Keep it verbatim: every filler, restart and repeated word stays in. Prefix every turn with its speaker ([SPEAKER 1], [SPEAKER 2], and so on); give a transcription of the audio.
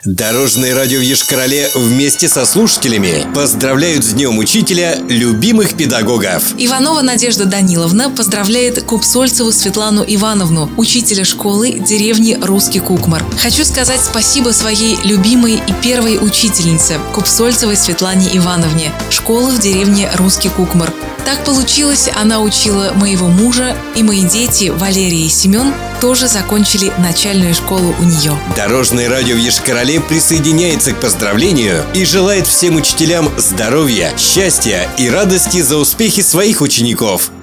[SPEAKER 1] Дорожное радио в Йошкар-Оле вместе со слушателями поздравляют с Днем Учителя любимых педагогов.
[SPEAKER 2] Иванова Надежда Даниловна поздравляет Купсольцеву Светлану Ивановну, учителя школы деревни Русский Кукмар. Хочу сказать спасибо своей любимой и первой учительнице Купсольцевой Светлане Ивановне, школы в деревне Русский Кукмар. Так получилось, она учила моего мужа, и мои дети, Валерий и Семен, тоже закончили начальную школу у нее.
[SPEAKER 1] Дорожное радио в Йошкар-Оле присоединяется к поздравлению и желает всем учителям здоровья, счастья и радости за успехи своих учеников.